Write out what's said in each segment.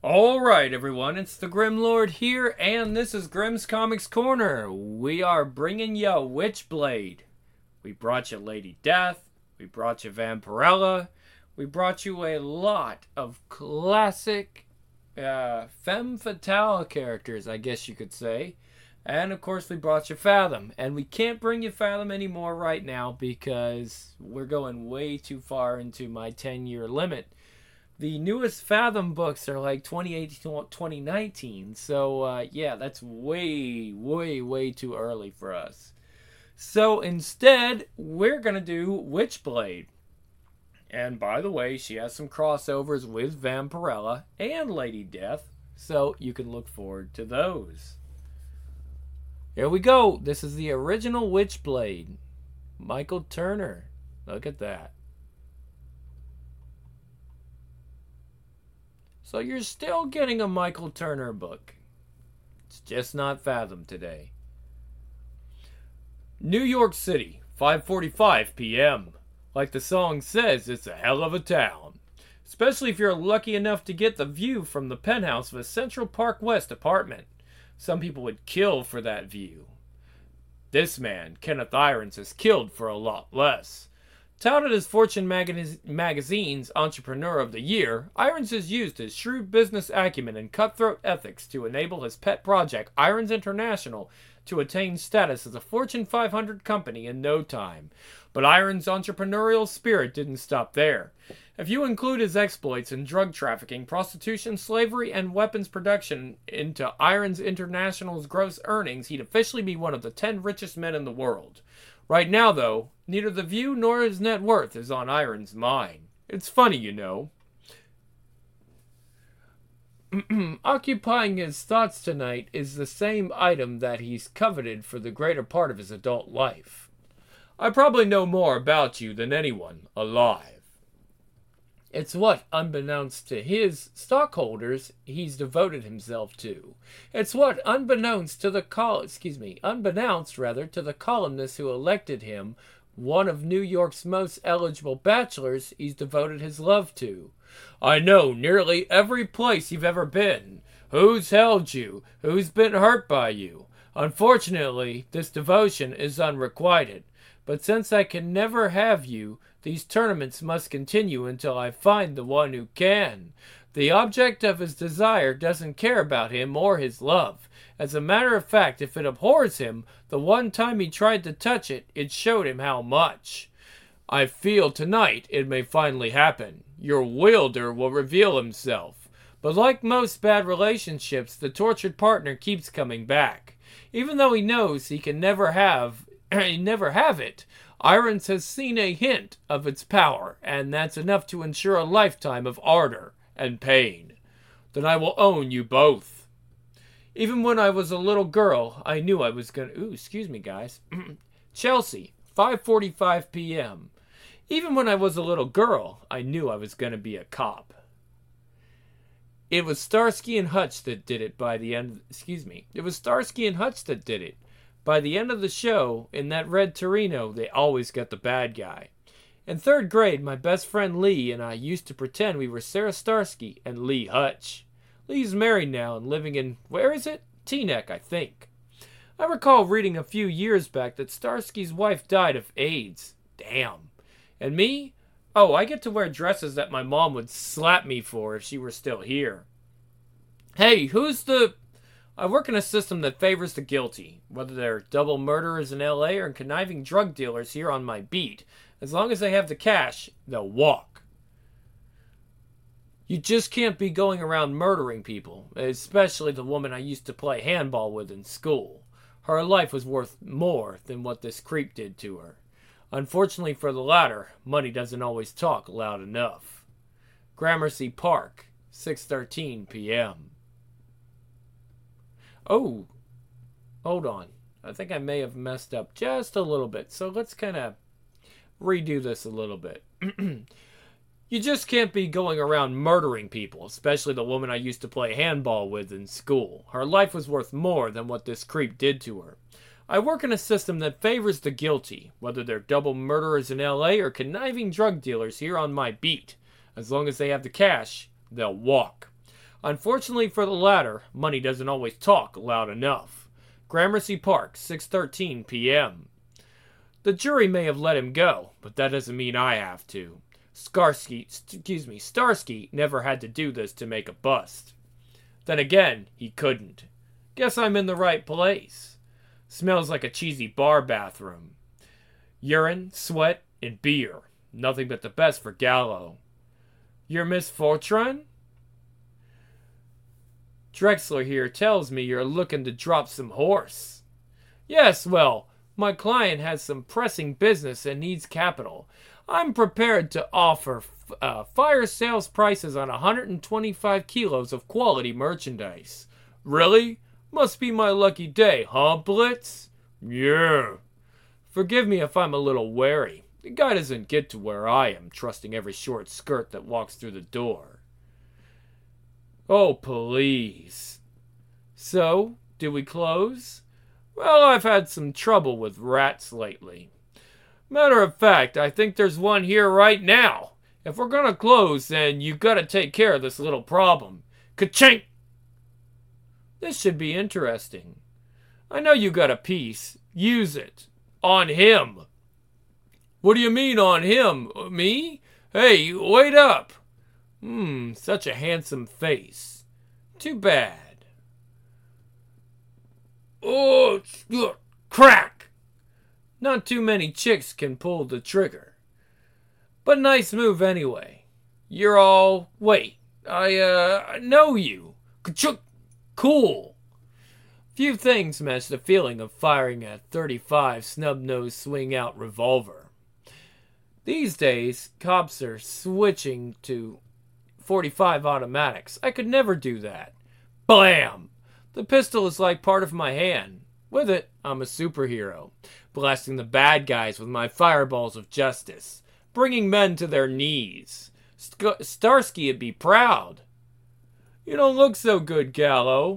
Alright, everyone, it's the Grim Lord here, and this is Grimm's Comics Corner. We are bringing you Witchblade. We brought you Lady Death, we brought you Vampirella, we brought you a lot of classic femme fatale characters, I guess you could say. And of course, we brought you Fathom. And we can't bring you Fathom anymore right now because we're going way too far into my 10-year limit. The newest Fathom books are like 2018 to 2019. So, yeah, that's way, way, way too early for us. So, instead, we're going to do Witchblade. And by the way, she has some crossovers with Vampirella and Lady Death. So, you can look forward to those. Here we go. This is the original Witchblade. Michael Turner. Look at that. So you're still getting a Michael Turner book. It's just not Fathom today. New York City, 5:45 p.m. Like the song says, it's a hell of a town. Especially if you're lucky enough to get the view from the penthouse of a Central Park West apartment. Some people would kill for that view. This man, Kenneth Irons, is killed for a lot less. Touted as Fortune magazine's Entrepreneur of the Year, Irons has used his shrewd business acumen and cutthroat ethics to enable his pet project, Irons International, to attain status as a Fortune 500 company in no time. But Irons' entrepreneurial spirit didn't stop there. If you include his exploits in drug trafficking, prostitution, slavery, and weapons production into Irons International's gross earnings, he'd officially be one of the 10 richest men in the world. Right now, though, neither the view nor his net worth is on Irons' mind. It's funny, you know. Occupying his thoughts tonight is the same item that he's coveted for the greater part of his adult life. I probably know more about you than anyone alive. It's what, unbeknownst to his stockholders, he's devoted himself to. It's what, unbeknownst to the columnists who elected him one of New York's most eligible bachelors, he's devoted his love to. I know nearly every place you've ever been. Who's held you? Who's been hurt by you? Unfortunately, this devotion is unrequited. But since I can never have you, these tournaments must continue until I find the one who can. The object of his desire doesn't care about him or his love. As a matter of fact, if it abhors him, the one time he tried to touch it, it showed him how much. I feel tonight it may finally happen. Your wielder will reveal himself. But like most bad relationships, the tortured partner keeps coming back. Even though he knows he can never have it, Irons has seen a hint of its power, and that's enough to ensure a lifetime of ardor and pain. Then I will own you both. Even when I was a little girl, I knew I was gonna... Ooh, excuse me, guys. Chelsea, 5:45 p.m. Even when I was a little girl, I knew I was gonna be a cop. It was Starsky and Hutch that did it by the end... It was Starsky and Hutch that did it. By the end of the show, in that red Torino, they always got the bad guy. In 3rd grade, my best friend Lee and I used to pretend we were Sarah Starsky and Lee Hutch. Lee's married now and living in, where is it? Teaneck, I think. I recall reading a few years back that Starsky's wife died of AIDS. Damn. And me? Oh, I get to wear dresses that my mom would slap me for if she were still here. Hey, who's the... I work in a system that favors the guilty, whether they're double murderers in L.A. or conniving drug dealers here on my beat. As long as they have the cash, they'll walk. You just can't be going around murdering people, especially the woman I used to play handball with in school. Her life was worth more than what this creep did to her. Unfortunately for the latter, money doesn't always talk loud enough. Gramercy Park, 6:13 p.m. Oh, hold on. I think I may have messed up just a little bit. So let's kind of redo this a little bit. You just can't be going around murdering people, especially the woman I used to play handball with in school. Her life was worth more than what this creep did to her. I work in a system that favors the guilty, whether they're double murderers in L.A. or conniving drug dealers here on my beat. As long as they have the cash, they'll walk. Unfortunately for the latter, money doesn't always talk loud enough. Gramercy Park, 6:13 p.m. The jury may have let him go, but that doesn't mean I have to. Starsky never had to do this to make a bust. Then again, he couldn't. Guess I'm in the right place. Smells like a cheesy bar bathroom. Urine, sweat, and beer. Nothing but the best for Gallo. You're Miss Fortran? Drexler here tells me you're looking to drop some horse. Yes, well, my client has some pressing business and needs capital. I'm prepared to offer fire sales prices on 125 kilos of quality merchandise. Really? Must be my lucky day, huh, Blitz? Yeah. Forgive me if I'm a little wary. The guy doesn't get to where I am, trusting every short skirt that walks through the door. Oh, please. So, do we close? Well, I've had some trouble with rats lately. Matter of fact, I think there's one here right now. If we're gonna close, then you gotta take care of this little problem. Ka-chink! This should be interesting. I know you got a piece. Use it. On him. What do you mean on him? Me? Hey, wait up. Such a handsome face. Too bad. Oh, crack! Not too many chicks can pull the trigger. But nice move anyway. You're all... Wait, I know you. Ka-chuk! Cool. Few things match the feeling of firing a .35 snub-nosed swing-out revolver. These days, cops are switching to .45 automatics. I could never do that. Blam! The pistol is like part of my hand. With it, I'm a superhero, blasting the bad guys with my fireballs of justice, bringing men to their knees. Starsky'd be proud. You don't look so good, Gallo.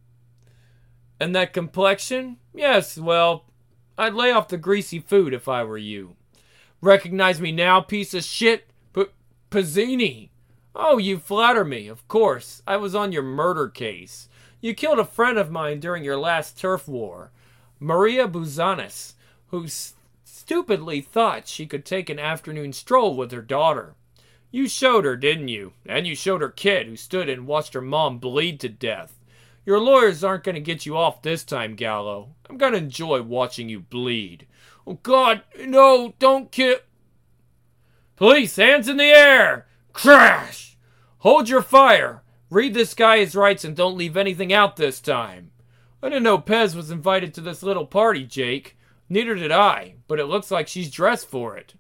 And that complexion? Yes, well, I'd lay off the greasy food if I were you. Recognize me now, piece of shit? Pizzini. Oh, you flatter me, of course. I was on your murder case. You killed a friend of mine during your last turf war, Maria Buzanis, who stupidly thought she could take an afternoon stroll with her daughter. You showed her, didn't you? And you showed her kid, who stood and watched her mom bleed to death. Your lawyers aren't going to get you off this time, Gallo. I'm going to enjoy watching you bleed. Oh, God, no, don't kill... Police, hands in the air! Crash! Hold your fire. Read this guy his rights and don't leave anything out this time. I didn't know Pez was invited to this little party, Jake. Neither did I, but it looks like she's dressed for it.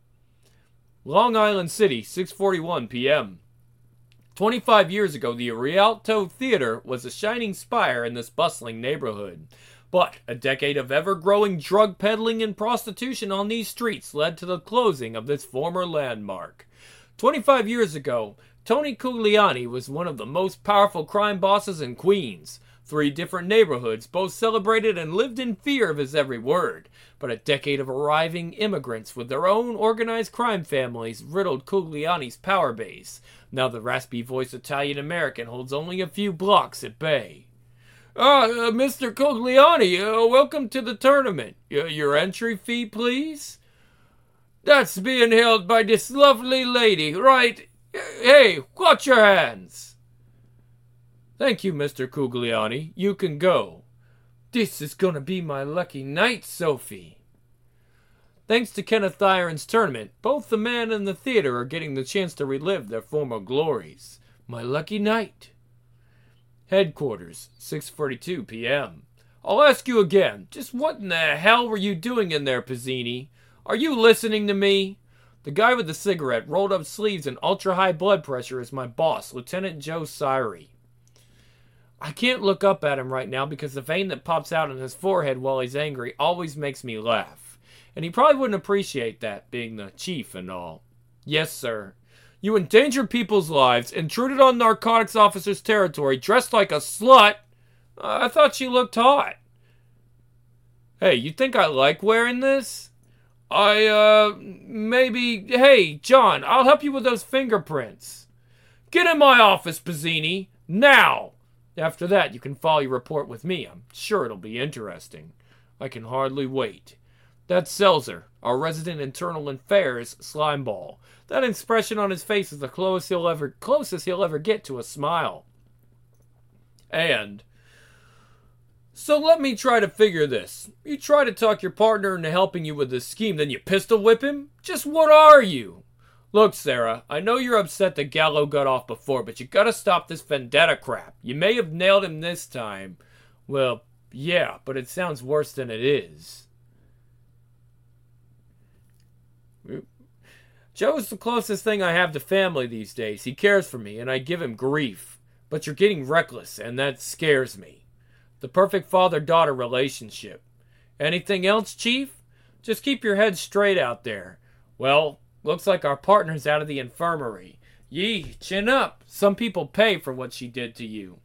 Long Island City, 6:41 p.m. 25 years ago, the Rialto Theater was a shining spire in this bustling neighborhood. But a decade of ever-growing drug peddling and prostitution on these streets led to the closing of this former landmark. 25 years ago, Tony Cugliani was one of the most powerful crime bosses in Queens. 3 different neighborhoods both celebrated and lived in fear of his every word. But a decade of arriving immigrants with their own organized crime families riddled Cugliani's power base. Now the raspy-voiced Italian-American holds only a few blocks at bay. Mr. Cugliani, welcome to the tournament. Your entry fee, please? That's being held by this lovely lady, right? Hey, watch your hands. Thank you, Mr. Cugliani. You can go. This is gonna be my lucky night, Sophie. Thanks to Kenneth Iron's tournament, both the man and the theater are getting the chance to relive their former glories. My lucky night. Headquarters, 6:42 p.m. I'll ask you again, just what in the hell were you doing in there, Pizzini? Are you listening to me? The guy with the cigarette, rolled up sleeves, and ultra-high blood pressure is my boss, Lieutenant Joe Syrie. I can't look up at him right now because the vein that pops out on his forehead while he's angry always makes me laugh. And he probably wouldn't appreciate that, being the chief and all. Yes, sir. You endangered people's lives, intruded on narcotics officers' territory, dressed like a slut. I thought she looked hot. Hey, you think I like wearing this? Maybe... Hey, John, I'll help you with those fingerprints. Get in my office, Pizzini. Now! After that, you can file your report with me. I'm sure it'll be interesting. I can hardly wait. That's Selzer, our resident internal affairs slimeball. That expression on his face is the closest he'll ever get to a smile. And so let me try to figure this. You try to talk your partner into helping you with this scheme, then you pistol whip him? Just what are you? Look, Sarah, I know you're upset that Gallo got off before, but you gotta stop this vendetta crap. You may have nailed him this time. Well, yeah, but it sounds worse than it is. Joe's the closest thing I have to family these days. He cares for me, and I give him grief. But you're getting reckless, and that scares me. The perfect father-daughter relationship. Anything else, Chief? Just keep your head straight out there. Well, looks like our partner's out of the infirmary. Yee, chin up. Some people pay for what she did to you.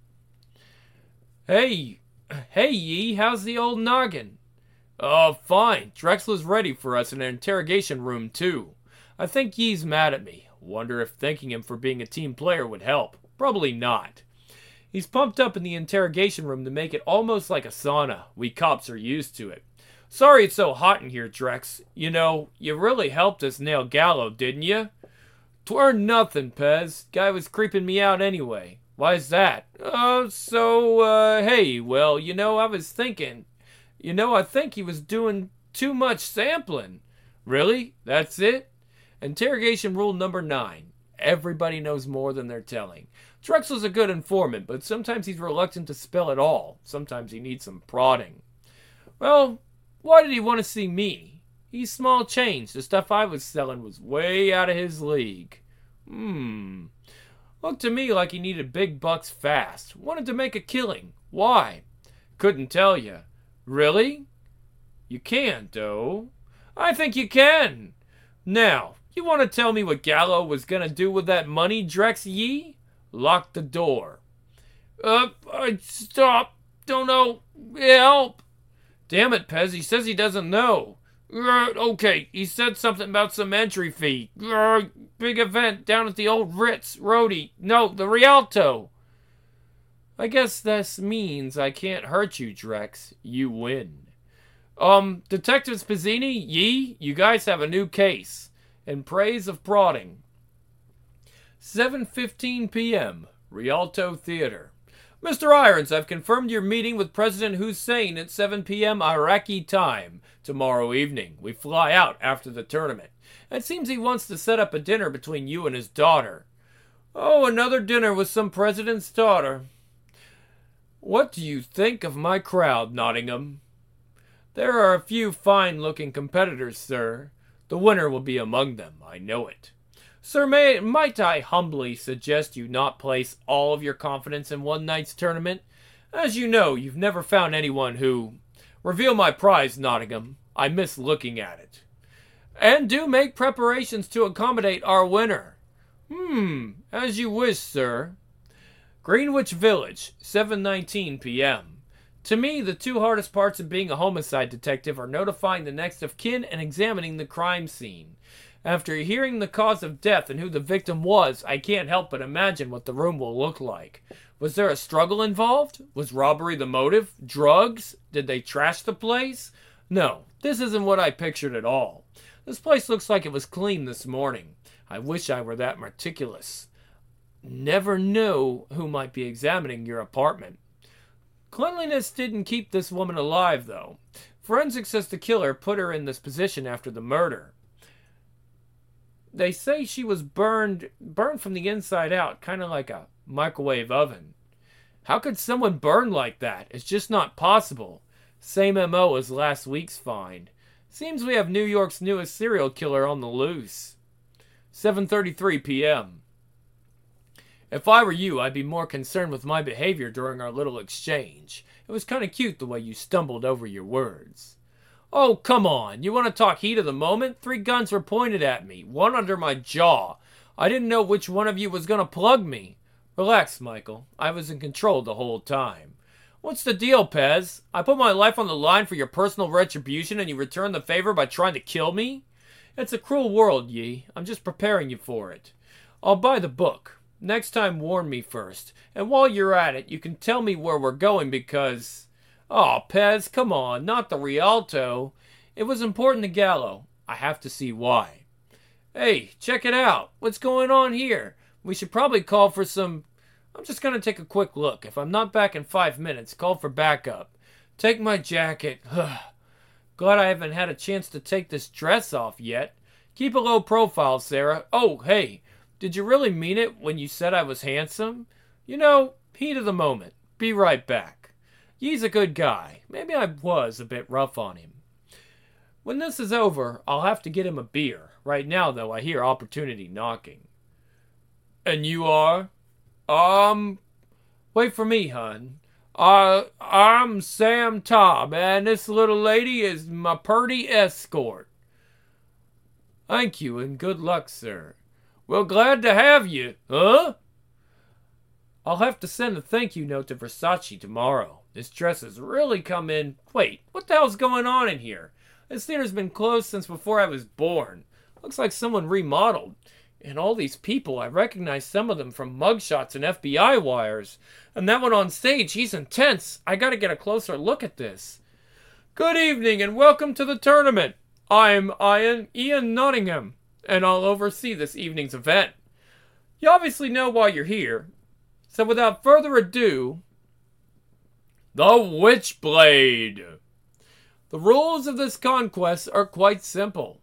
Hey, Yee, how's the old noggin? Oh, fine. Drexler's ready for us in an interrogation room, too. I think Yee's mad at me. Wonder if thanking him for being a team player would help. Probably not. He's pumped up in the interrogation room to make it almost like a sauna. We cops are used to it. Sorry it's so hot in here, Drex. You know, you really helped us nail Gallo, didn't you? 'Tweren't nothing, Pez. Guy was creeping me out anyway. Why's that? Hey, well, I was thinking. I think he was doing too much sampling. Really? That's it? Interrogation rule number 9. Everybody knows more than they're telling. Drexler's a good informant, but sometimes he's reluctant to spill it all. Sometimes he needs some prodding. Well, why did he want to see me? He's small change. The stuff I was selling was way out of his league. Looked to me like he needed big bucks fast. Wanted to make a killing. Why? Couldn't tell you. Really? You can't, though. I think you can. Now, you want to tell me what Gallo was going to do with that money, Drex Yee? Lock the door. Stop. Don't know. Help. Damn it, Pez. He says he doesn't know. Okay, he said something about some entry fee. Big event down at the old Ritz. Rhodey. No, the Rialto. I guess this means I can't hurt you, Drex. You win. Detective Spizzini, Yee, you guys have a new case. In praise of prodding. 7:15 p.m. Rialto Theater. Mr. Irons, I've confirmed your meeting with President Hussein at 7 p.m. Iraqi time. Tomorrow evening. We fly out after the tournament. It seems he wants to set up a dinner between you and his daughter. Oh, another dinner with some president's daughter. What do you think of my crowd, Nottingham? There are a few fine-looking competitors, sir. The winner will be among them, I know it. Sir, might I humbly suggest you not place all of your confidence in one night's tournament? As you know, you've never found anyone who... Reveal my prize, Nottingham. I miss looking at it. And do make preparations to accommodate our winner. As you wish, sir. Greenwich Village, 7:19 p.m. To me, the two hardest parts of being a homicide detective are notifying the next of kin and examining the crime scene. After hearing the cause of death and who the victim was, I can't help but imagine what the room will look like. Was there a struggle involved? Was robbery the motive? Drugs? Did they trash the place? No, this isn't what I pictured at all. This place looks like it was clean this morning. I wish I were that meticulous. Never know who might be examining your apartment. Cleanliness didn't keep this woman alive, though. Forensics says the killer put her in this position after the murder. They say she was burned from the inside out, kind of like a microwave oven. How could someone burn like that? It's just not possible. Same MO as last week's find. Seems we have New York's newest serial killer on the loose. 7:33 p.m. If I were you, I'd be more concerned with my behavior during our little exchange. It was kind of cute the way you stumbled over your words. Oh, come on. You want to talk heat of the moment? 3 guns were pointed at me, one under my jaw. I didn't know which one of you was going to plug me. Relax, Michael. I was in control the whole time. What's the deal, Pez? I put my life on the line for your personal retribution and you return the favor by trying to kill me? It's a cruel world, Yee. I'm just preparing you for it. I'll buy the book. Next time, warn me first. And while you're at it, you can tell me where we're going because... Oh, Pez, come on, not the Rialto. It was important to Gallo. I have to see why. Hey, check it out. What's going on here? We should probably call for some... I'm just going to take a quick look. If I'm not back in 5 minutes, call for backup. Take my jacket. Glad I haven't had a chance to take this dress off yet. Keep a low profile, Sarah. Oh, hey, did you really mean it when you said I was handsome? You know, heat of the moment. Be right back. He's a good guy. Maybe I was a bit rough on him. When this is over, I'll have to get him a beer. Right now, though, I hear opportunity knocking. And you are? Wait for me, hun. I'm Sam Todd, and this little lady is my purty escort. Thank you, and good luck, sir. Well, glad to have you. Huh? I'll have to send a thank you note to Versace tomorrow. This dress has really come in... Wait, what the hell's going on in here? This theater's been closed since before I was born. Looks like someone remodeled. And all these people, I recognize some of them from mugshots and FBI wires. And that one on stage, he's intense. I gotta get a closer look at this. Good evening and welcome to the tournament. I'm Ian Nottingham, and I'll oversee this evening's event. You obviously know why you're here. So without further ado, the Witchblade. The rules of this conquest are quite simple.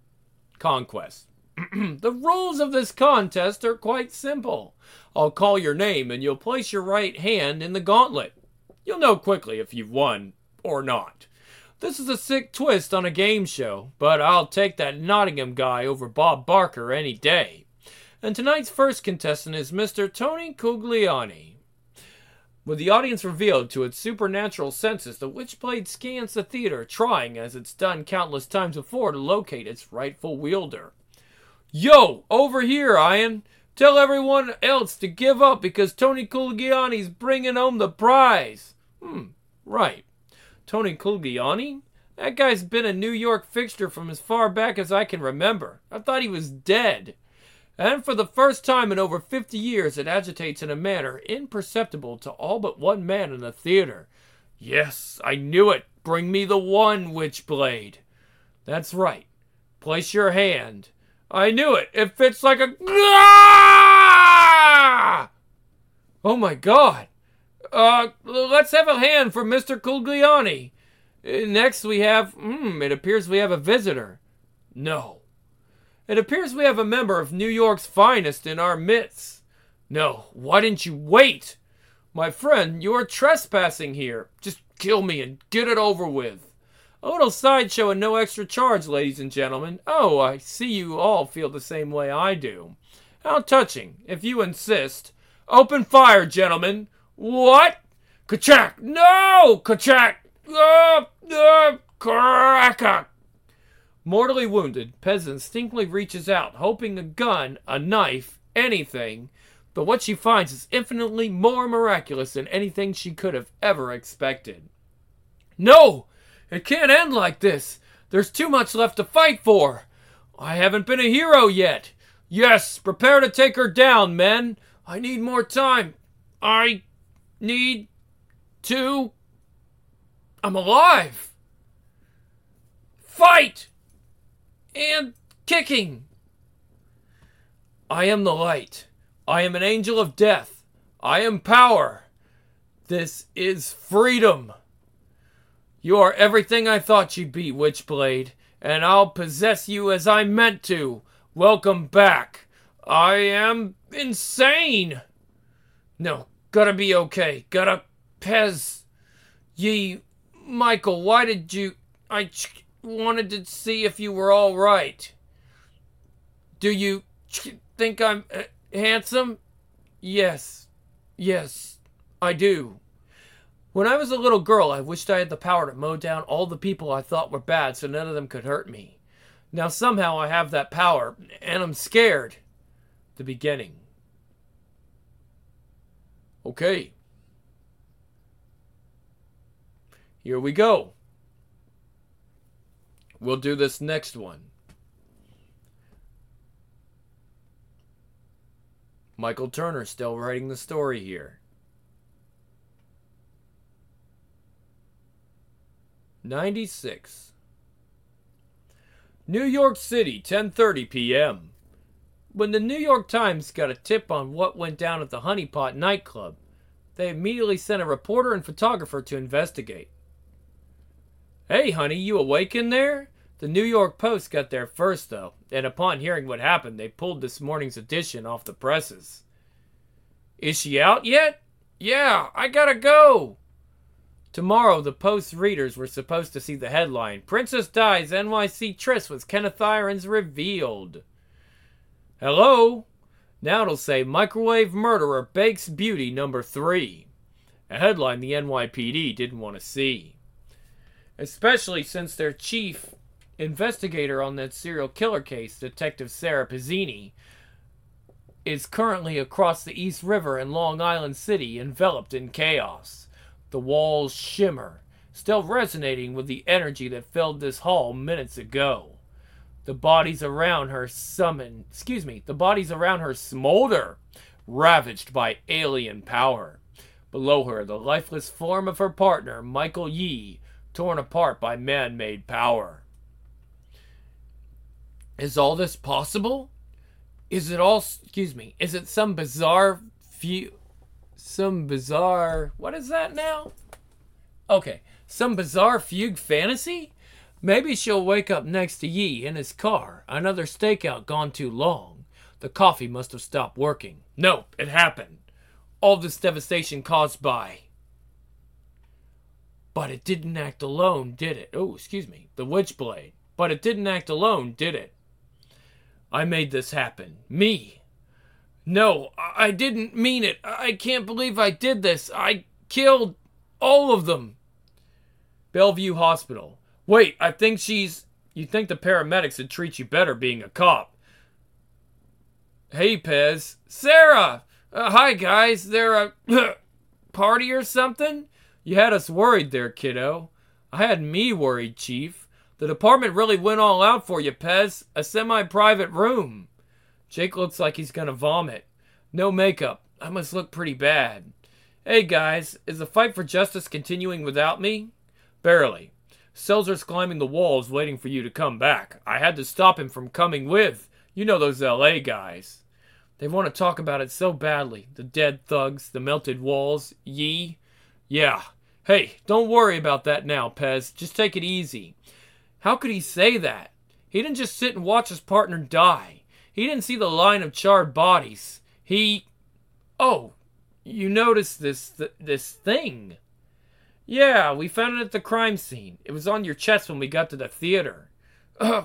The rules of this contest are quite simple. I'll call your name and you'll place your right hand in the gauntlet. You'll know quickly if you've won or not. This is a sick twist on a game show, but I'll take that Nottingham guy over Bob Barker any day. And tonight's first contestant is Mr. Tony Cugliani. With the audience revealed to its supernatural senses, the Witchblade scans the theater, trying, as it's done countless times before, to locate its rightful wielder. Yo, over here, Ian. Tell everyone else to give up because Tony Cugliani's bringing home the prize. Right. Tony Cugliani? That guy's been a New York fixture from as far back as I can remember. I thought he was dead. And for the first time in over 50 years, it agitates in a manner imperceptible to all but one man in the theater. Yes, I knew it. Bring me the one, Witchblade. That's right. Place your hand. I knew it. It fits like a... Oh my God. Let's have a hand for Mr. Cugliani. Next we have... it appears we have a visitor. No. It appears we have a member of New York's finest in our midst. No. Why didn't you wait? My friend, you are trespassing here. Just kill me and get it over with. A little sideshow and no extra charge, ladies and gentlemen. Oh, I see you all feel the same way I do. How touching, if you insist. Open fire, gentlemen. What? Kachak! No! Kachak! Cracker! Mortally wounded, Pez instinctively reaches out, hoping a gun, a knife, anything. But what she finds is infinitely more miraculous than anything she could have ever expected. No! It can't end like this. There's too much left to fight for. I haven't been a hero yet. Yes, prepare to take her down, men. I need more time. I need to... I'm alive. Fight! And kicking. I am the light. I am an angel of death. I am power. This is freedom. You are everything I thought you'd be, Witchblade, and I'll possess you as I meant to. Welcome back. I am insane. No, gotta be okay. Gotta... Pez. Michael, why did you... I wanted to see if you were all right. Do you think I'm handsome? Yes. Yes, I do. When I was a little girl, I wished I had the power to mow down all the people I thought were bad so none of them could hurt me. Now somehow I have that power, and I'm scared. The beginning. Okay. Here we go. We'll do this next one. Michael Turner still writing the story here. 96. New York City, 10:30 p.m. When the New York Times got a tip on what went down at the Honey Pot nightclub, they immediately sent a reporter and photographer to investigate. "Hey, honey, you awake in there?" The New York Post got there first, though, and upon hearing what happened, they pulled this morning's edition off the presses. "Is she out yet?" "Yeah, I gotta go." Tomorrow, the Post readers were supposed to see the headline, "Princess Dies NYC Tryst with Kenneth Irons Revealed." Hello? Now it'll say, "Microwave Murderer Bakes Beauty number 3. A headline the NYPD didn't want to see. Especially since their chief investigator on that serial killer case, Detective Sarah Pizzini, is currently across the East River in Long Island City, enveloped in chaos. The walls shimmer, still resonating with the energy that filled this hall minutes ago. The bodies around her smolder, ravaged by alien power. Below her, the lifeless form of her partner, Michael Yee, torn apart by man-made power. Is all this possible? Is it some bizarre what is that now? Okay, some bizarre fugue fantasy? Maybe she'll wake up next to Yee in his car. Another stakeout gone too long. The coffee must have stopped working. Nope, it happened. All this devastation caused by... But it didn't act alone, did it? The Witchblade. But it didn't act alone, did it? I made this happen. Me. No, I didn't mean it. I can't believe I did this. I killed all of them. Bellevue Hospital. Wait, I think she's... You think the paramedics would treat you better being a cop. Hey, Pez. Sarah! Hi, guys. There a... party or something? You had us worried there, kiddo. I had me worried, Chief. The department really went all out for you, Pez. A semi-private room. Jake looks like he's gonna vomit. No makeup. I must look pretty bad. Hey, guys. Is the fight for justice continuing without me? Barely. Selzer's climbing the walls waiting for you to come back. I had to stop him from coming with. You know those LA guys. They want to talk about it so badly. The dead thugs, the melted walls, Yee. Yeah. Hey, don't worry about that now, Pez. Just take it easy. How could he say that? He didn't just sit and watch his partner die. He didn't see the line of charred bodies. Oh, you noticed this thing? Yeah, we found it at the crime scene. It was on your chest when we got to the theater. That's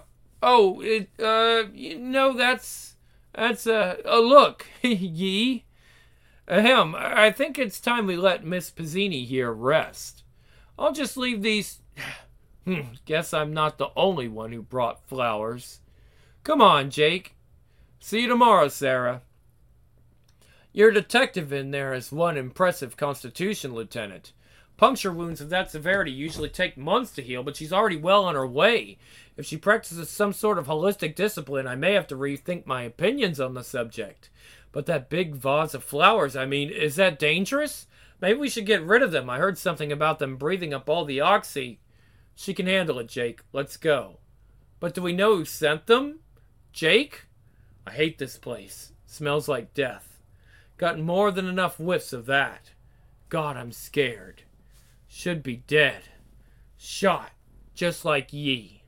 look, Yee. Ahem, I think it's time we let Miss Pizzini here rest. I'll just leave these... Guess I'm not the only one who brought flowers. Come on, Jake. See you tomorrow, Sarah. Your detective in there is one impressive constitution, Lieutenant. Puncture wounds of that severity usually take months to heal, but she's already well on her way. If she practices some sort of holistic discipline, I may have to rethink my opinions on the subject. But that big vase of flowers, is that dangerous? Maybe we should get rid of them. I heard something about them breathing up all the oxy. She can handle it, Jake. Let's go. But do we know who sent them? Jake? I hate this place. Smells like death. Gotten more than enough whiffs of that. God, I'm scared. Should be dead. Shot. Just like Yee.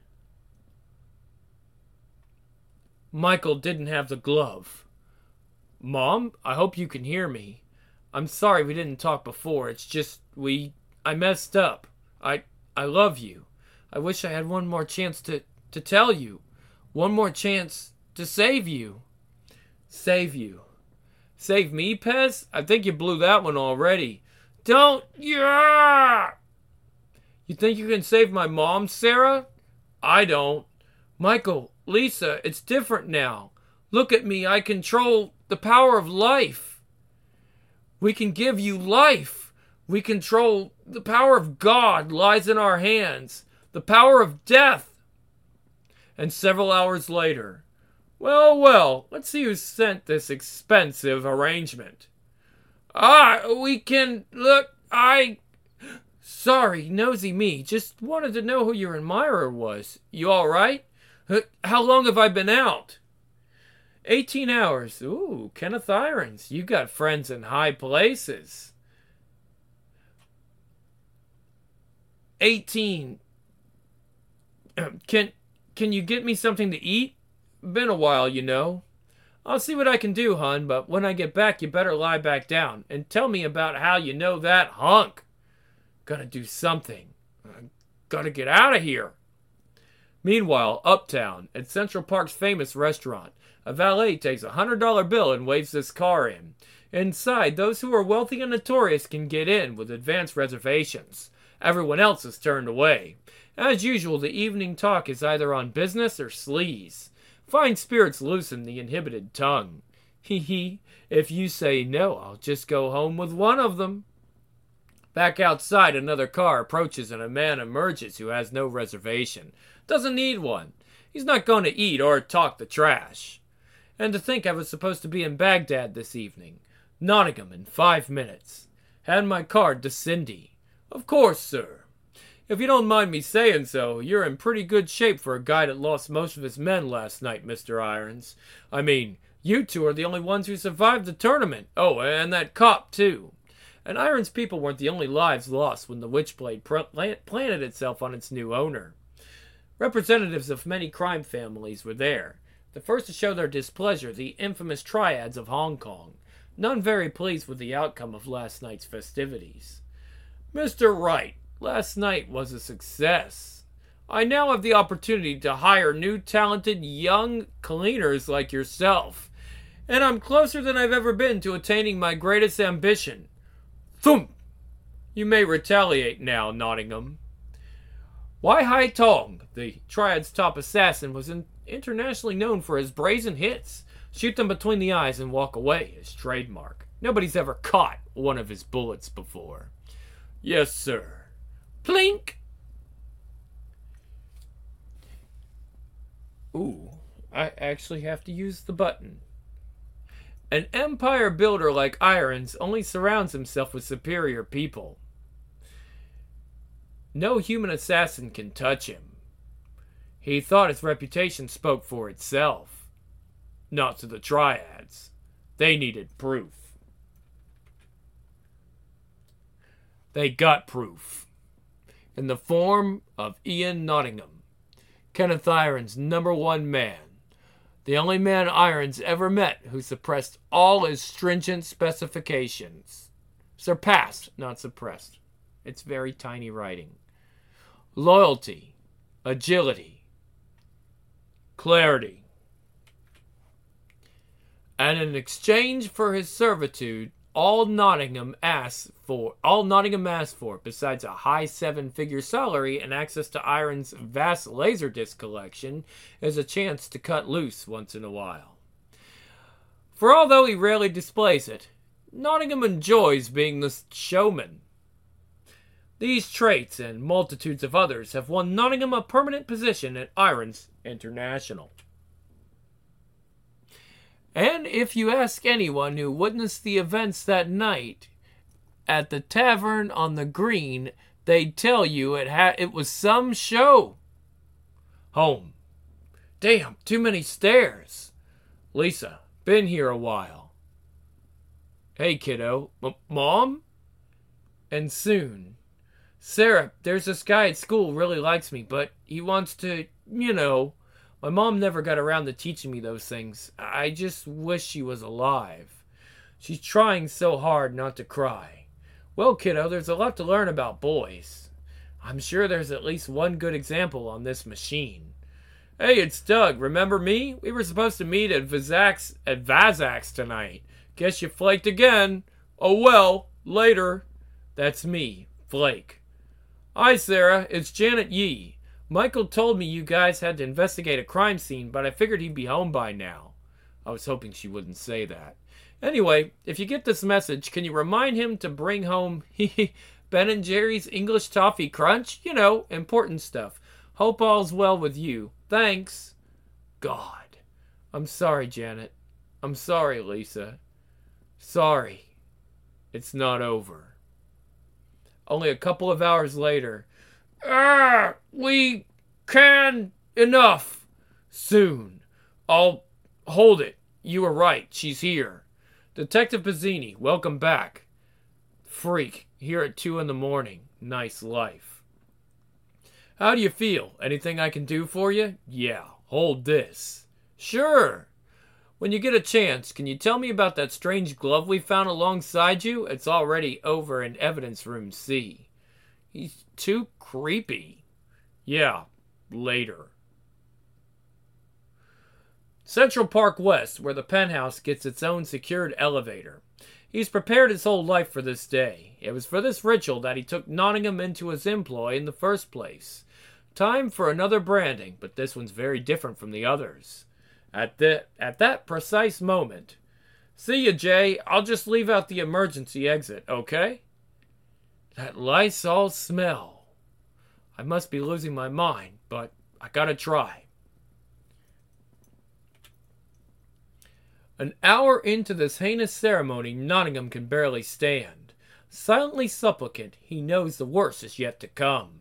Michael didn't have the glove. Mom, I hope you can hear me. I'm sorry we didn't talk before. It's just, I messed up. I love you. I wish I had one more chance to tell you. One more chance to save you. Save you. Save me, Pez? I think you blew that one already. Don't... Yeah! You think you can save my mom, Sarah? I don't. Michael, Lisa, it's different now. Look at me. I control the power of life. We can give you life. We control... The power of God lies in our hands. The power of death. And several hours later, Well, well, let's see who sent this expensive arrangement. We can look. Sorry, nosy me. Just wanted to know who your admirer was. You all right? How long have I been out? 18 hours. Ooh, Kenneth Irons. You got friends in high places. 18. Can you get me something to eat? Been a while, you know. I'll see what I can do, hun, but when I get back, you better lie back down and tell me about how you know that hunk. Gotta do something. Gotta get out of here. Meanwhile, uptown, at Central Park's famous restaurant, a valet takes a $100 bill and waves his car in. Inside, those who are wealthy and notorious can get in with advance reservations. Everyone else is turned away. As usual, the evening talk is either on business or sleaze. Fine spirits loosen the inhibited tongue. Hee hee, if you say no, I'll just go home with one of them. Back outside, another car approaches and a man emerges who has no reservation. Doesn't need one. He's not going to eat or talk the trash. And to think I was supposed to be in Baghdad this evening. Nottingham in 5 minutes. Hand my card to Cindy. Of course, sir. If you don't mind me saying so, you're in pretty good shape for a guy that lost most of his men last night, Mr. Irons. I mean, you two are the only ones who survived the tournament. Oh, and that cop, too. And Irons' people weren't the only lives lost when the Witchblade planted itself on its new owner. Representatives of many crime families were there. The first to show their displeasure, the infamous triads of Hong Kong. None very pleased with the outcome of last night's festivities. Mr. Wright, last night was a success. I now have the opportunity to hire new talented young cleaners like yourself. And I'm closer than I've ever been to attaining my greatest ambition. Thump! You may retaliate now, Nottingham. Wai Hai Tong, the Triad's top assassin, was internationally known for his brazen hits. Shoot them between the eyes and walk away, his trademark. Nobody's ever caught one of his bullets before. Yes, sir. Plink! Ooh, I actually have to use the button. An empire builder like Irons only surrounds himself with superior people. No human assassin can touch him. He thought his reputation spoke for itself. Not to the Triads. They needed proof. They got proof. In the form of Ian Nottingham, Kenneth Irons' #1 man. The only man Irons ever met who suppressed all his stringent specifications. Surpassed, not suppressed. It's very tiny writing. Loyalty, agility, clarity. And in exchange for his servitude, all Nottingham asked for, besides a high 7-figure salary and access to Irons' vast Laserdisc collection, is a chance to cut loose once in a while. For although he rarely displays it, Nottingham enjoys being the showman. These traits and multitudes of others have won Nottingham a permanent position at Irons International. And if you ask anyone who witnessed the events that night at the tavern on the green, they'd tell you it was some show. Home. Damn, too many stairs. Lisa, been here a while. Hey, kiddo. Mom? And soon. Sarah, there's this guy at school really likes me, but he wants to, My mom never got around to teaching me those things. I just wish she was alive. She's trying so hard not to cry. Well, kiddo, there's a lot to learn about boys. I'm sure there's at least one good example on this machine. Hey, it's Doug. Remember me? We were supposed to meet at Vazak's tonight. Guess you flaked again. Oh well, later. That's me, Flake. Hi, Sarah. It's Janet Yee. Michael told me you guys had to investigate a crime scene, but I figured he'd be home by now. I was hoping she wouldn't say that. Anyway, if you get this message, can you remind him to bring home Ben & Jerry's English Toffee Crunch? Important stuff. Hope all's well with you. Thanks. God. I'm sorry, Janet. I'm sorry, Lisa. Sorry. It's not over. Only a couple of hours later. We can. Enough. Soon. I'll hold it. You were right. She's here. Detective Pizzini, welcome back. Freak, here at 2 in the morning. Nice life. How do you feel? Anything I can do for you? Yeah, hold this. Sure. When you get a chance, can you tell me about that strange glove we found alongside you? It's already over in evidence room C. He's too creepy. Yeah, later. Central Park West, where the penthouse gets its own secured elevator. He's prepared his whole life for this day. It was for this ritual that he took Nottingham into his employ in the first place. Time for another branding, but this one's very different from the others. At that precise moment. See ya, Jay. I'll just leave out the emergency exit, okay? That Lysol smell. I must be losing my mind, but I gotta try. An hour into this heinous ceremony, Nottingham can barely stand. Silently supplicant, he knows the worst is yet to come.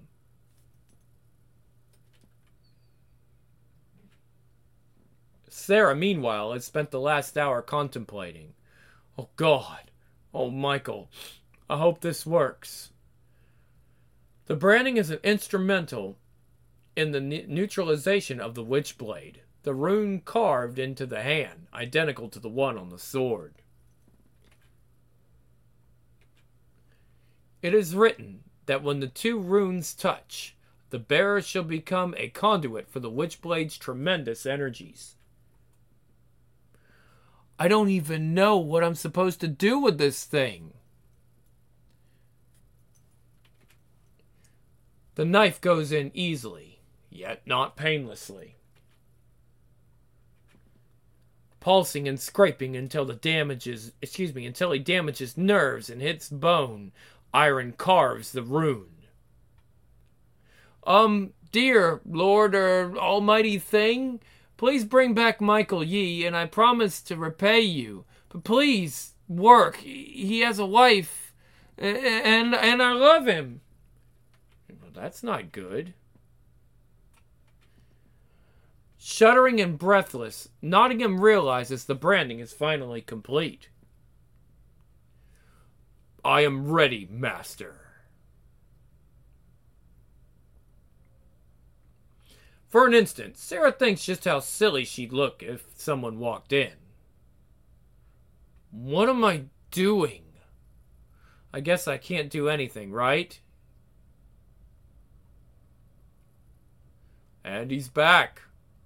Sarah, meanwhile, has spent the last hour contemplating. Oh, God. Oh, Michael. I hope this works. The branding is an instrumental in the neutralization of the Witchblade. The rune carved into the hand, identical to the one on the sword. It is written that when the two runes touch, the bearer shall become a conduit for the Witchblade's tremendous energies. I don't even know what I'm supposed to do with this thing. The knife goes in easily, yet not painlessly. Pulsing and scraping until he damages nerves and hits bone. Iron carves the rune. Dear Lord Almighty Thing, please bring back Michael Yee, and I promise to repay you. But please, work. He has a wife, and I love him. Well, that's not good. Shuddering and breathless, Nottingham realizes the branding is finally complete. I am ready, Master. For an instant, Sarah thinks just how silly she'd look if someone walked in. What am I doing? I guess I can't do anything, right? And he's back.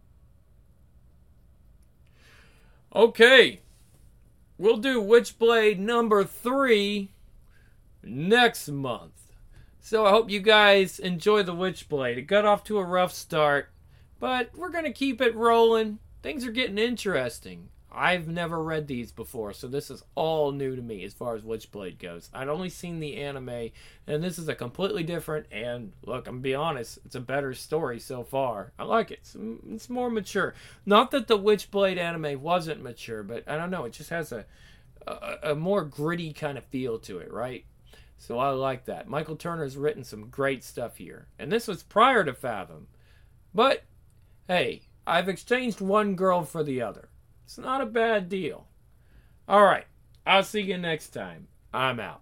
Okay, we'll do Witchblade number 3 next month. So I hope you guys enjoy the Witchblade. It got off to a rough start, but we're going to keep it rolling. Things are getting interesting. I've never read these before, so this is all new to me as far as Witchblade goes. I'd only seen the anime, and this is a completely different, and look, I'm going to be honest, it's a better story so far. I like it. It's more mature. Not that the Witchblade anime wasn't mature, but I don't know, it just has a more gritty kind of feel to it, right? So I like that. Michael Turner's written some great stuff here, and this was prior to Fathom. But, hey, I've exchanged one girl for the other. It's not a bad deal. Alright, I'll see you next time. I'm out.